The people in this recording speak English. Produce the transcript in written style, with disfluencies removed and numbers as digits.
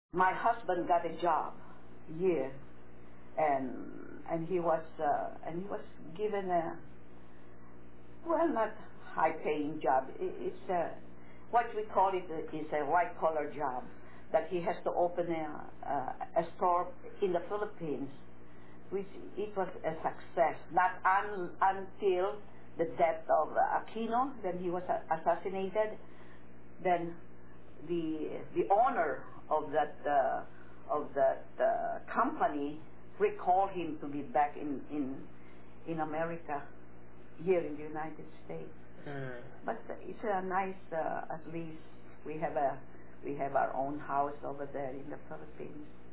My husband got a job here, and he was given a, well, not high paying job. It's a, what we call it is a white collar job, that he has to open a store in the Philippines, which it was a success. Not until the death of Aquino, then he was assassinated. Then the owner of that company recalled him to be back in America, here in the United States. But it's a nice, at least we have our own house over there in the Philippines.